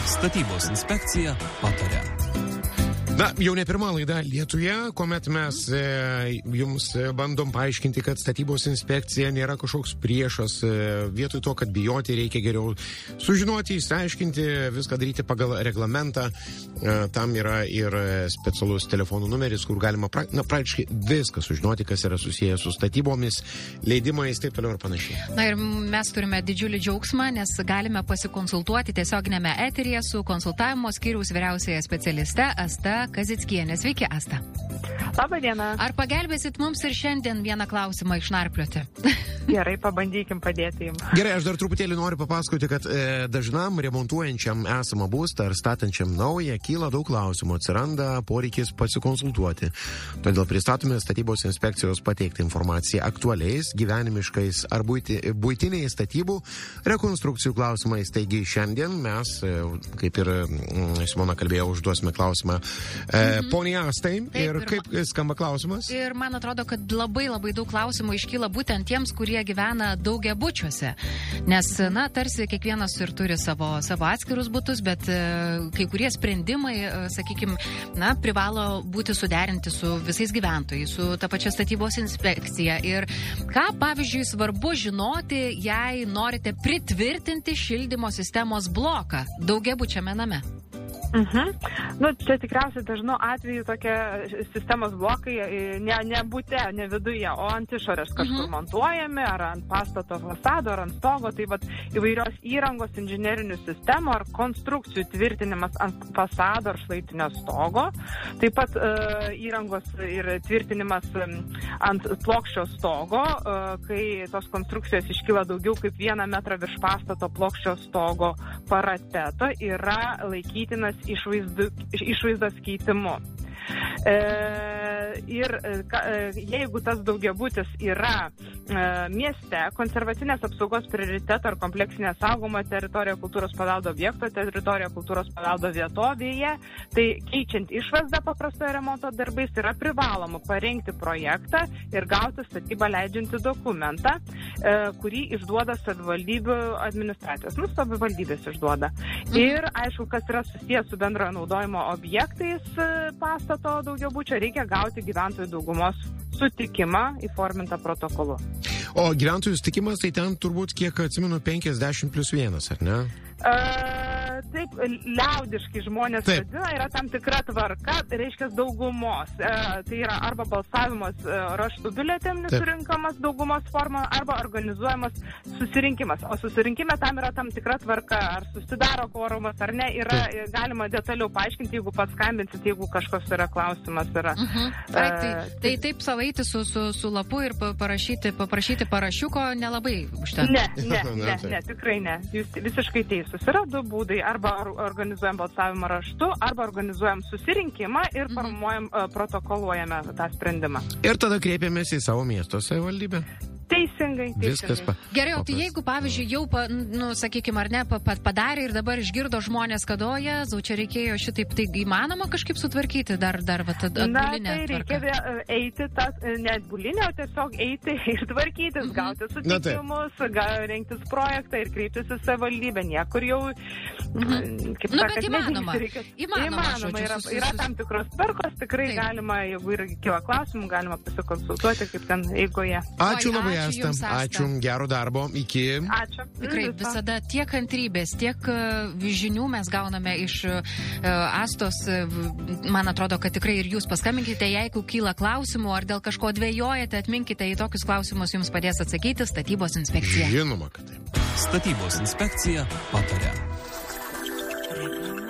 Statybos inspekcija pataria. Na, jau ne pirma laida Lietuje, kuomet mes jums bandom paaiškinti, kad statybos inspekcija nėra kažkoks priešas. Vietoj to, kad bijoti, reikia geriau sužinoti, išsiaiškinti, viską daryti pagal reglamentą. Tam yra ir specialus telefonų numeris, kur galima praktiškai viską sužinoti, kas yra susijęs su statybomis, leidimais, taip toliau ir panašiai. Na ir mes turime didžiulį džiaugsmą, nes galime pasikonsultuoti tiesioginėme eteryje su konsultavimo skyriaus vyriausiaja specialiste Asta Kazickienė. Sveiki, Asta. Labą dieną. Ar pagelbėsit mums ir šiandien vieną klausimą išnarplioti? Gerai, pabandykim padėti jums. Gerai, aš dar truputėlį noriu papasakoti, kad dažnam remontuojančiam esamą būstą ar statančiam naują kyla daug klausimų, atsiranda poreikis pasikonsultuoti. Todėl pristatome statybos inspekcijos pateiktą informaciją aktualiais, gyvenimiškais ar buitiniais statybų rekonstrukcijų klausimais. Taigi šiandien mes, kaip ir Simona kalbėjo, užduosime klausimą poniai Astai. Ir kaip skamba klausimas? Ir man atrodo, kad labai daug klausimų iškyla būtent tiems, kurie gyvena daugiabučiuose. Nes, na, tarsi kiekvienas ir turi savo atskirus butus, bet kai kurie sprendimai, sakykime, na, privalo būti suderinti su visais gyventojais, su ta pačia statybos inspekcija. Ir ką, pavyzdžiui, svarbu žinoti, jei norite pritvirtinti šildymo sistemos bloką daugiabučiame name? Nu, čia tikriausiai dažnu atveju tokie sistemos blokai ne bute, ne viduje, o ant išorės kažkur montuojami, ar ant pastato fasado, ar ant stogo. Tai vat įvairios įrangos, inžinerinių sistemų ar konstrukcijų tvirtinimas ant fasado ar šlaitinio stogo. Taip pat įrangos ir tvirtinimas ant plokščio stogo, kai tos konstrukcijos iškyla daugiau kaip 1 metrą virš pastato plokščio stogo parapeto, yra laikytinas išvaizdos keitimu. Ir jeigu tas daugiabutis yra mieste, konservacinės apsaugos prioriteto ar kompleksinė saugoma teritorija kultūros paveldo objekto teritorija kultūros paveldo vietovėje, tai keičiant išvaizdą paprastojo remonto darbais yra privaloma parengti projektą ir gauti statybą leidžiantį dokumentą, kurį išduoda savivaldybių administracijos. Nu, savivaldybės išduoda. Ir aišku, kas yra susijęs su bendrojo naudojimo objektais pastato daugiabučio, reikia gauti gyventojų daugumos sutikimą įformintą protokolu. O gyventojų sutikimas, tai ten turbūt, kiek atsimenu, 50+1, ar ne? Taip, liaudiškai žmonės vadina, yra tam tikra tvarka, reiškia daugumos. Tai yra arba balsavimas raštų biuletenių surinkamas daugumos forma, arba organizuojamas susirinkimas. O susirinkime tam yra tam tikra tvarka, ar susidaro kvorumas, ar ne, yra galima detaliau paaiškinti, jeigu paskambinsit, jeigu kažkoks yra klausimas. Yra. Tai taip savaiti su lapu ir paprašyti parašiuko nelabai užtenka. Ne, tikrai ne. Jūs visiškai teisus. Yra du būdai. Arba organizuojam balsavimą raštu, arba organizuojam susirinkimą ir formuojam, protokoluojame tą sprendimą. Ir tada kreipiamės į savo miesto savivaldybę. Teisingai. Viskas Gerai, o tai jeigu, pavyzdžiui, jau, sakykime, ar ne, padarė ir dabar išgirdo žmonės, kad čia reikėjo šitaip, tai įmanoma kažkaip sutvarkyti dar atbulinę tvarką? Na, tai reikia eiti, ne atbulinę, o tiesiog eiti ir tvarkytis, gauti sutikimus, rengtis projektą ir kreiptis į savivaldybę. Niekur jau, kaip sakant, įmanoma. Yra tam tikros tvarkos, tikrai galima, jeigu ir kyla klausimų, galima pasikonsultuoti, kaip ten eigoje. Ačiū labai. Ačiū, gero darbo, iki. Ačiū. Tikrai visada tiek kantrybės, tiek žinių mes gauname iš Astos. Man atrodo, kad tikrai ir jūs paskambinkite, jeigu kyla klausimų ar dėl kažko dvejojate, atminkite, į tokius klausimus jums padės atsakyti statybos inspekcija. Žinoma, kad taip. Statybos inspekcija pataria.